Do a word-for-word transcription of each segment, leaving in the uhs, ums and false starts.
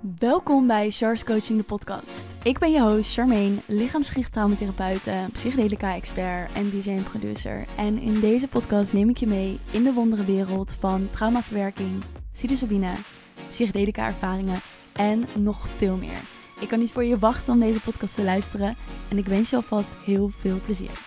Welkom bij Char's Coaching, de podcast. Ik ben je host Charmaine, lichaamsgericht traumatherapeute, psychedelica-expert en D J en producer. En in deze podcast neem ik je mee in de wonderenwereld van traumaverwerking, psilocybine, psychedelica-ervaringen en nog veel meer. Ik kan niet voor je wachten om deze podcast te luisteren en ik wens je alvast heel veel plezier.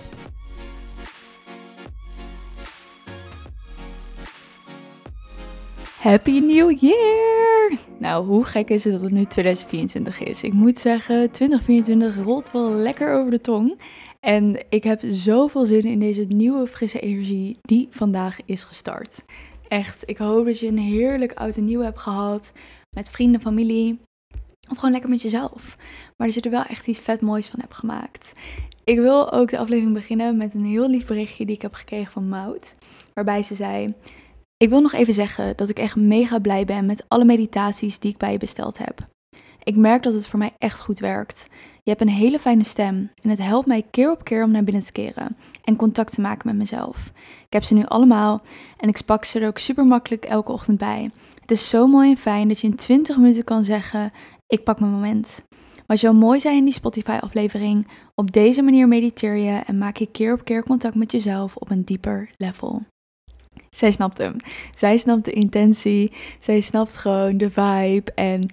Happy New Year! Nou, hoe gek is het dat het nu tweeduizend vierentwintig is? Ik moet zeggen, twintig vierentwintig rolt wel lekker over de tong. En ik heb zoveel zin in deze nieuwe frisse energie die vandaag is gestart. Echt, ik hoop dat je een heerlijk oud en nieuw hebt gehad met vrienden, familie of gewoon lekker met jezelf. Maar dat je er wel echt iets vet moois van hebt gemaakt. Ik wil ook de aflevering beginnen met een heel lief berichtje die ik heb gekregen van Maud. Waarbij ze zei: ik wil nog even zeggen dat ik echt mega blij ben met alle meditaties die ik bij je besteld heb. Ik merk dat het voor mij echt goed werkt. Je hebt een hele fijne stem en het helpt mij keer op keer om naar binnen te keren en contact te maken met mezelf. Ik heb ze nu allemaal en ik pak ze er ook super makkelijk elke ochtend bij. Het is zo mooi en fijn dat je in twintig minuten kan zeggen: ik pak mijn moment. Wat zou mooi zijn in die Spotify-aflevering, op deze manier mediteer je en maak je keer op keer contact met jezelf op een dieper level. Zij snapt hem. Zij snapt de intentie. Zij snapt gewoon de vibe. En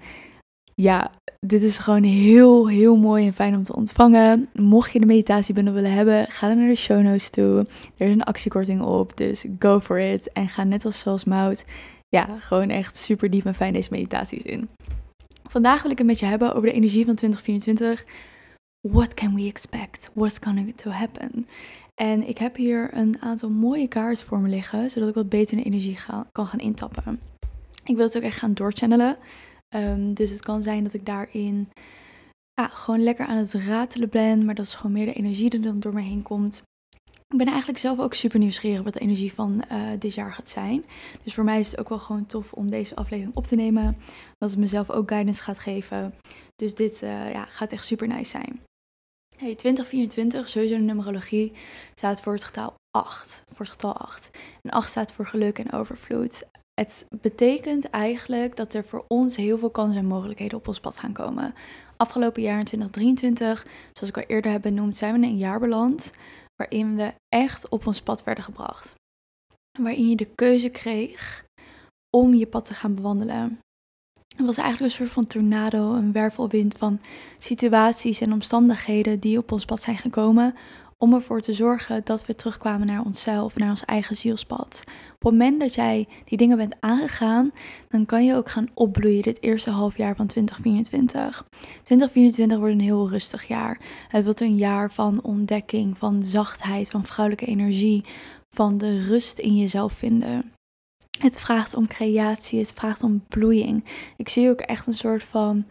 ja, dit is gewoon heel, heel mooi en fijn om te ontvangen. Mocht je de meditatiebundel willen hebben, ga dan naar de show notes toe. Er is een actiekorting op, dus go for it. En ga net als zoals Maud, ja, gewoon echt super diep en fijn deze meditaties in. Vandaag wil ik het met je hebben over de energie van twintig vierentwintig. What can we expect? What's going to happen? En ik heb hier een aantal mooie kaarten voor me liggen, zodat ik wat beter in de energie ga, kan gaan intappen. Ik wil het ook echt gaan doorchannelen. Um, dus het kan zijn dat ik daarin ja, gewoon lekker aan het ratelen ben, maar dat is gewoon meer de energie die dan door me heen komt. Ik ben eigenlijk zelf ook super nieuwsgierig wat de energie van uh, dit jaar gaat zijn. Dus voor mij is het ook wel gewoon tof om deze aflevering op te nemen, dat het mezelf ook guidance gaat geven. Dus dit uh, ja, gaat echt super nice zijn. Hey, twintig vierentwintig, sowieso de numerologie, staat voor het getal acht. Voor het getal acht. En acht staat voor geluk en overvloed. Het betekent eigenlijk dat er voor ons heel veel kansen en mogelijkheden op ons pad gaan komen. Afgelopen jaar in twintig drieëntwintig, zoals ik al eerder heb benoemd, zijn we in een jaar beland waarin we echt op ons pad werden gebracht. Waarin je de keuze kreeg om je pad te gaan bewandelen. Het was eigenlijk een soort van tornado, een wervelwind van situaties en omstandigheden die op ons pad zijn gekomen om ervoor te zorgen dat we terugkwamen naar onszelf, naar ons eigen zielspad. Op het moment dat jij die dingen bent aangegaan, dan kan je ook gaan opbloeien dit eerste halfjaar van twintig vierentwintig. twintig vierentwintig wordt een heel rustig jaar. Het wordt een jaar van ontdekking, van zachtheid, van vrouwelijke energie, van de rust in jezelf vinden. Het vraagt om creatie, het vraagt om bloeiing. Ik zie ook echt een soort van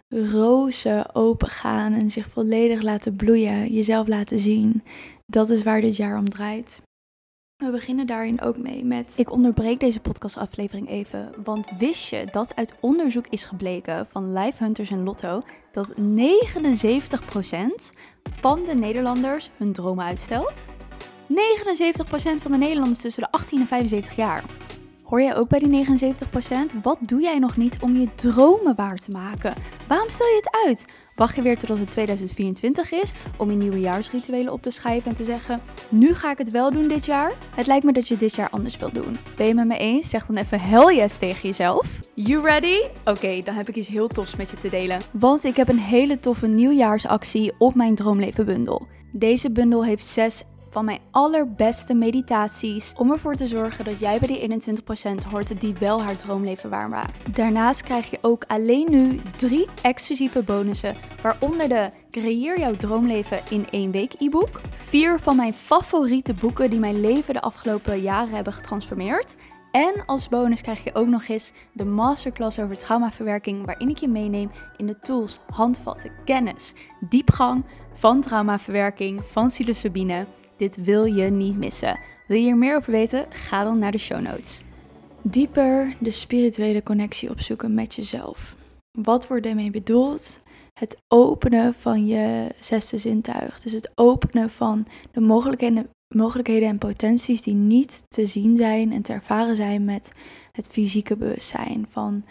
rozen opengaan en zich volledig laten bloeien, jezelf laten zien. Dat is waar dit jaar om draait. We beginnen daarin ook mee met: ik onderbreek deze podcastaflevering even, want wist je dat uit onderzoek is gebleken van Life Hunters en Lotto dat negenenzeventig procent van de Nederlanders hun dromen uitstelt? negenenzeventig procent van de Nederlanders tussen de achttien en vijfenzeventig jaar. Hoor jij ook bij die negenenzeventig procent? Wat doe jij nog niet om je dromen waar te maken? Waarom stel je het uit? Wacht je weer totdat het tweeduizend vierentwintig is om je nieuwejaarsrituelen op te schrijven en te zeggen: nu ga ik het wel doen dit jaar? Het lijkt me dat je dit jaar anders wilt doen. Ben je het met me eens? Zeg dan even hell yes tegen jezelf. You ready? Oké, okay, dan heb ik iets heel tofs met je te delen. Want ik heb een hele toffe nieuwjaarsactie op mijn Droomleven bundel. Deze bundel heeft zes van mijn allerbeste meditaties om ervoor te zorgen dat jij bij die eenentwintig procent hoort die wel haar droomleven waarmaakt. Daarnaast krijg je ook alleen nu drie exclusieve bonussen, waaronder de Creëer jouw droomleven in één week e-book, vier van mijn favoriete boeken die mijn leven de afgelopen jaren hebben getransformeerd. En als bonus krijg je ook nog eens de masterclass over traumaverwerking, waarin ik je meeneem in de tools, handvatten, kennis, diepgang van traumaverwerking, van psilocybine. Dit wil je niet missen. Wil je hier meer over weten? Ga dan naar de show notes. Dieper de spirituele connectie opzoeken met jezelf. Wat wordt daarmee bedoeld? Het openen van je zesde zintuig. Dus het openen van de mogelijkheden, mogelijkheden en potenties die niet te zien zijn en te ervaren zijn met het fysieke bewustzijn. Van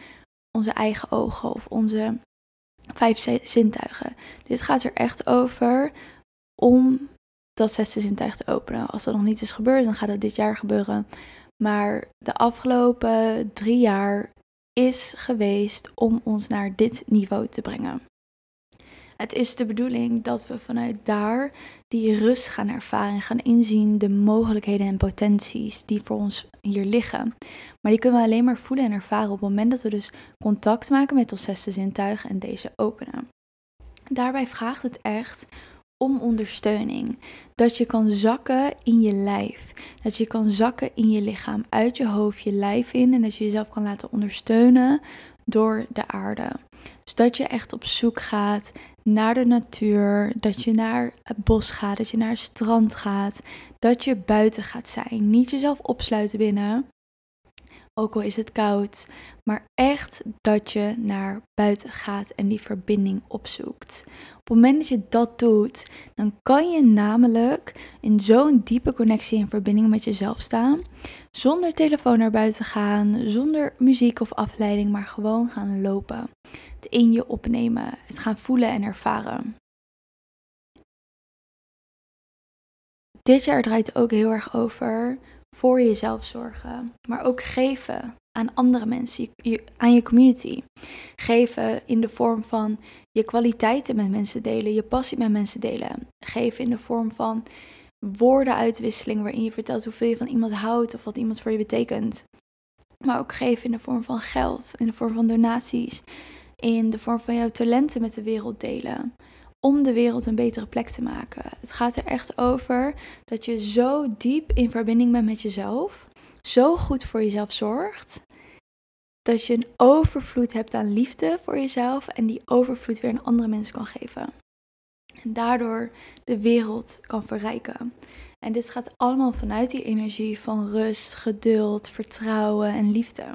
onze eigen ogen of onze vijf zintuigen. Dit gaat er echt over om dat zesde zintuig te openen. Als dat nog niet is gebeurd, dan gaat het dit jaar gebeuren. Maar de afgelopen drie jaar is geweest om ons naar dit niveau te brengen. Het is de bedoeling dat we vanuit daar die rust gaan ervaren en gaan inzien de mogelijkheden en potenties die voor ons hier liggen. Maar die kunnen we alleen maar voelen en ervaren op het moment dat we dus contact maken met ons zesde zintuig en deze openen. Daarbij vraagt het echt om ondersteuning. Dat je kan zakken in je lijf. Dat je kan zakken in je lichaam, uit je hoofd, je lijf in. En dat je jezelf kan laten ondersteunen door de aarde. Dus dat je echt op zoek gaat naar de natuur. Dat je naar het bos gaat. Dat je naar het strand gaat. Dat je buiten gaat zijn. Niet jezelf opsluiten binnen. Ook al is het koud. Maar echt dat je naar buiten gaat en die verbinding opzoekt. Op het moment dat je dat doet, dan kan je namelijk in zo'n diepe connectie en verbinding met jezelf staan. Zonder telefoon naar buiten gaan, zonder muziek of afleiding, maar gewoon gaan lopen. Het in je opnemen, het gaan voelen en ervaren. Dit jaar draait ook heel erg over voor jezelf zorgen, maar ook geven aan andere mensen, je, aan je community. Geven in de vorm van je kwaliteiten met mensen delen, je passie met mensen delen. Geven in de vorm van woordenuitwisseling waarin je vertelt hoeveel je van iemand houdt of wat iemand voor je betekent. Maar ook geven in de vorm van geld, in de vorm van donaties, in de vorm van jouw talenten met de wereld delen. Om de wereld een betere plek te maken. Het gaat er echt over dat je zo diep in verbinding bent met jezelf. Zo goed voor jezelf zorgt. Dat je een overvloed hebt aan liefde voor jezelf. En die overvloed weer aan andere mensen kan geven. En daardoor de wereld kan verrijken. En dit gaat allemaal vanuit die energie van rust, geduld, vertrouwen en liefde.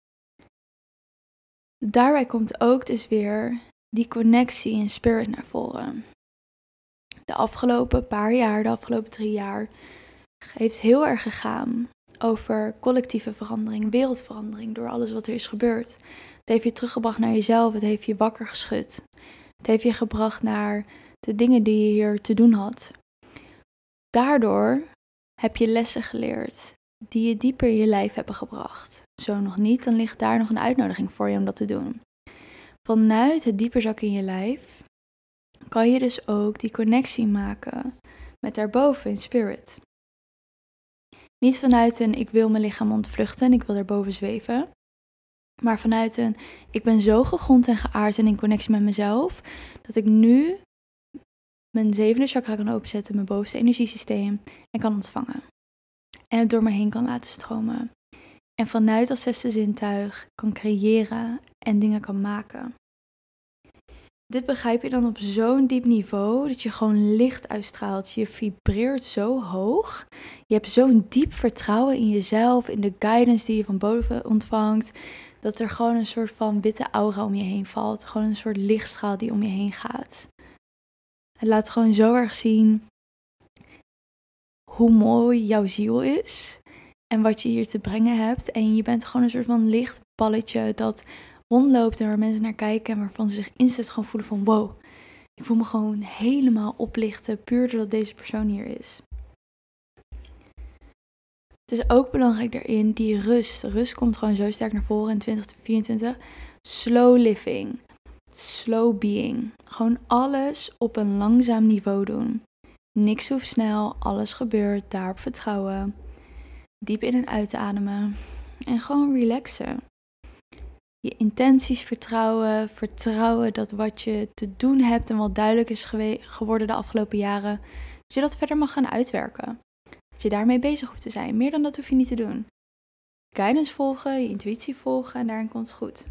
Daarbij komt ook dus weer die connectie in spirit naar voren. De afgelopen paar jaar, de afgelopen drie jaar, heeft heel erg gegaan over collectieve verandering, wereldverandering, door alles wat er is gebeurd. Het heeft je teruggebracht naar jezelf, het heeft je wakker geschud. Het heeft je gebracht naar de dingen die je hier te doen had. Daardoor heb je lessen geleerd die je dieper in je lijf hebben gebracht. Zo nog niet, dan ligt daar nog een uitnodiging voor je om dat te doen. Vanuit het dieper zakken in je lijf kan je dus ook die connectie maken met daarboven in spirit. Niet vanuit een ik wil mijn lichaam ontvluchten en ik wil daarboven zweven. Maar vanuit een ik ben zo gegrond en geaard en in connectie met mezelf. Dat ik nu mijn zevende chakra kan openzetten, mijn bovenste energiesysteem. En kan ontvangen. En het door me heen kan laten stromen. En vanuit dat zesde zintuig kan creëren en dingen kan maken. Dit begrijp je dan op zo'n diep niveau dat je gewoon licht uitstraalt. Je vibreert zo hoog. Je hebt zo'n diep vertrouwen in jezelf, in de guidance die je van boven ontvangt. Dat er gewoon een soort van witte aura om je heen valt. Gewoon een soort lichtstraal die om je heen gaat. Het laat gewoon zo erg zien hoe mooi jouw ziel is. En wat je hier te brengen hebt. En je bent gewoon een soort van lichtballetje dat rondloopt en waar mensen naar kijken en waarvan ze zich instant gewoon voelen van wow, ik voel me gewoon helemaal oplichten puur doordat deze persoon hier is. Het is ook belangrijk daarin die rust. Rust komt gewoon zo sterk naar voren in twintig vierentwintig. Slow living, slow being. Gewoon alles op een langzaam niveau doen. Niks hoeft snel, alles gebeurt, daarop vertrouwen. Diep in en uit ademen en gewoon relaxen. Je intenties vertrouwen, vertrouwen dat wat je te doen hebt en wat duidelijk is gewe- geworden de afgelopen jaren, dat je dat verder mag gaan uitwerken. Dat je daarmee bezig hoeft te zijn. Meer dan dat hoef je niet te doen. Guidance volgen, je intuïtie volgen en daarin komt het goed.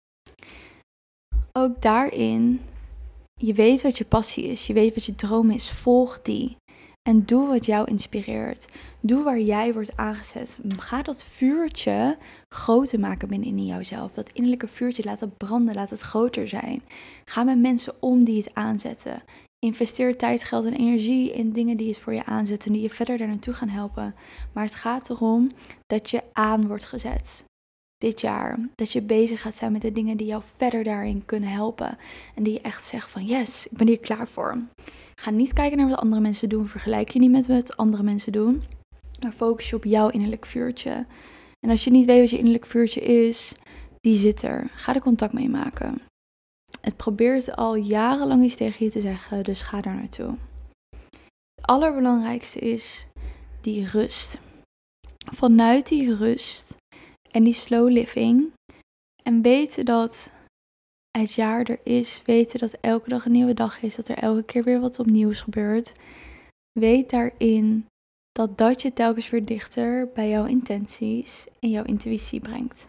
Ook daarin, je weet wat je passie is, je weet wat je droom is, volg die. En doe wat jou inspireert. Doe waar jij wordt aangezet. Ga dat vuurtje groter maken binnenin jouzelf. Dat innerlijke vuurtje, laat het branden, laat het groter zijn. Ga met mensen om die het aanzetten. Investeer tijd, geld en energie in dingen die het voor je aanzetten. Die je verder daar naartoe gaan helpen. Maar het gaat erom dat je aan wordt gezet. dit jaar. Dat je bezig gaat zijn met de dingen die jou verder daarin kunnen helpen. En die je echt zegt van yes, ik ben hier klaar voor. Ga niet kijken naar wat andere mensen doen. Vergelijk je niet met wat andere mensen doen. Maar focus je op jouw innerlijk vuurtje. En als je niet weet wat je innerlijk vuurtje is, die zit er. Ga er contact mee maken. Het probeert al jarenlang iets tegen je te zeggen, dus ga daar naartoe. Het allerbelangrijkste is die rust. Vanuit die rust en die slow living en weten dat het jaar er is, weten dat elke dag een nieuwe dag is, dat er elke keer weer wat opnieuws gebeurt. Weet daarin dat dat je telkens weer dichter bij jouw intenties en jouw intuïtie brengt.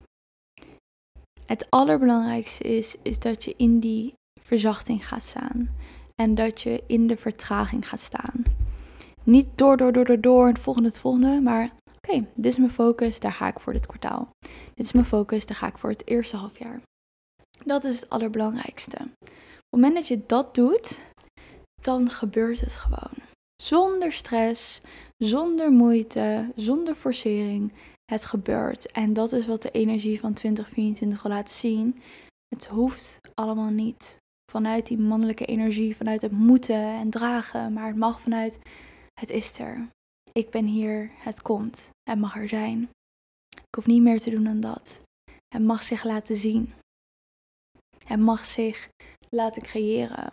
Het allerbelangrijkste is, is dat je in die verzachting gaat staan. En dat je in de vertraging gaat staan. Niet door, door, door, door, door, het volgende, het volgende. Maar oké, okay, dit is mijn focus, daar ga ik voor dit kwartaal. Dit is mijn focus, daar ga ik voor het eerste halfjaar. Dat is het allerbelangrijkste. Op het moment dat je dat doet, dan gebeurt het gewoon. Zonder stress, zonder moeite, zonder forcering. Het gebeurt. En dat is wat de energie van twintig vierentwintig wil laten zien. Het hoeft allemaal niet vanuit die mannelijke energie, vanuit het moeten en dragen. Maar het mag vanuit, het is er. Ik ben hier, het komt. Het mag er zijn. Ik hoef niet meer te doen dan dat. Het mag zich laten zien. Het mag zich laten creëren.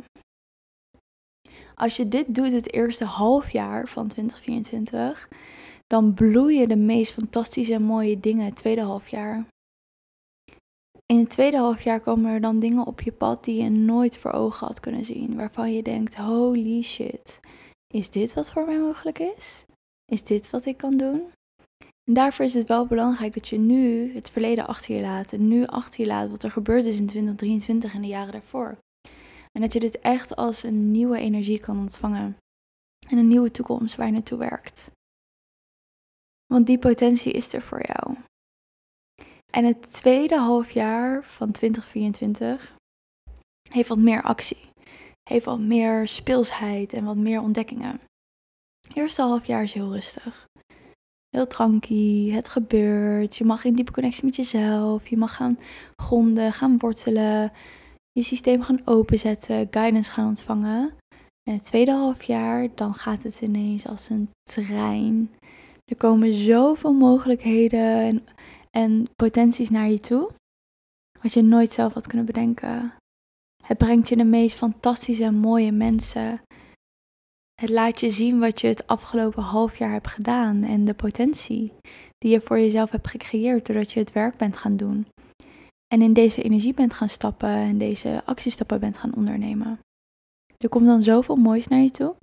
Als je dit doet het eerste halfjaar van twintig vierentwintig, dan bloeien de meest fantastische en mooie dingen het tweede halfjaar. In het tweede halfjaar komen er dan dingen op je pad die je nooit voor ogen had kunnen zien. Waarvan je denkt, holy shit, is dit wat voor mij mogelijk is? Is dit wat ik kan doen? En daarvoor is het wel belangrijk dat je nu het verleden achter je laat. En nu achter je laat wat er gebeurd is in twintig drieëntwintig en de jaren daarvoor. En dat je dit echt als een nieuwe energie kan ontvangen. En een nieuwe toekomst waar je naartoe werkt. Want die potentie is er voor jou. En het tweede halfjaar van twintig vierentwintig heeft wat meer actie. Heeft wat meer speelsheid en wat meer ontdekkingen. Het eerste halfjaar is heel rustig. Heel tranquil, het gebeurt. Je mag in diepe connectie met jezelf. Je mag gaan gronden, gaan wortelen. Je systeem gaan openzetten, guidance gaan ontvangen. En het tweede halfjaar, dan gaat het ineens als een trein. Er komen zoveel mogelijkheden en, en potenties naar je toe, wat je nooit zelf had kunnen bedenken. Het brengt je de meest fantastische en mooie mensen. Het laat je zien wat je het afgelopen half jaar hebt gedaan en de potentie die je voor jezelf hebt gecreëerd doordat je het werk bent gaan doen. En in deze energie bent gaan stappen en deze actiestappen bent gaan ondernemen. Er komt dan zoveel moois naar je toe.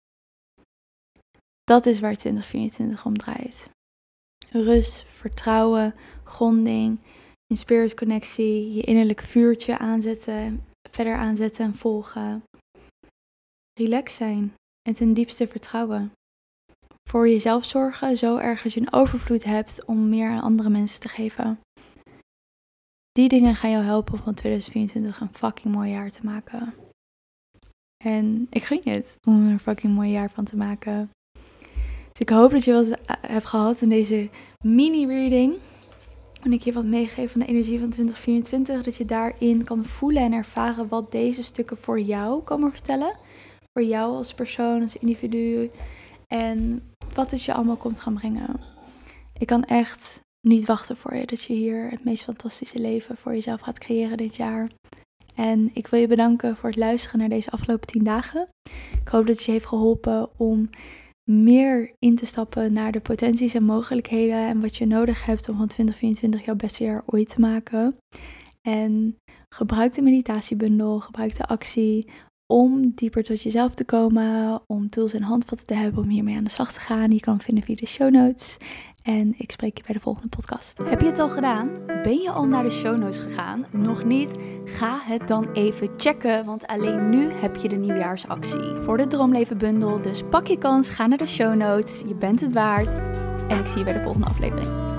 Dat is waar twintig vierentwintig om draait. Rust, vertrouwen, gronding, in spirit connectie, je innerlijk vuurtje aanzetten, verder aanzetten en volgen. Relax zijn en ten diepste vertrouwen. Voor jezelf zorgen, zo erg dat je een overvloed hebt om meer aan andere mensen te geven. Die dingen gaan jou helpen om van twintig vierentwintig een fucking mooi jaar te maken. En ik gun je het om er een fucking mooi jaar van te maken. Dus ik hoop dat je wat hebt gehad in deze mini-reading. En ik je wat meegeef van de energie van twintig vierentwintig. Dat je daarin kan voelen en ervaren wat deze stukken voor jou komen vertellen. Voor jou als persoon, als individu. En wat het je allemaal komt gaan brengen. Ik kan echt niet wachten voor je. Dat je hier het meest fantastische leven voor jezelf gaat creëren dit jaar. En ik wil je bedanken voor het luisteren naar deze afgelopen tien dagen. Ik hoop dat het je heeft geholpen om meer in te stappen naar de potenties en mogelijkheden en wat je nodig hebt om van twintig vierentwintig jouw beste jaar ooit te maken. En gebruik de meditatiebundel, gebruik de actie om dieper tot jezelf te komen, om tools en handvatten te hebben om hiermee aan de slag te gaan. Je kan hem vinden via de show notes. En ik spreek je bij de volgende podcast. Heb je het al gedaan? Ben je al naar de show notes gegaan? Nog niet? Ga het dan even checken, want alleen nu heb je de nieuwjaarsactie voor de Droomleven Bundel. Dus pak je kans, ga naar de show notes. Je bent het waard. En ik zie je bij de volgende aflevering.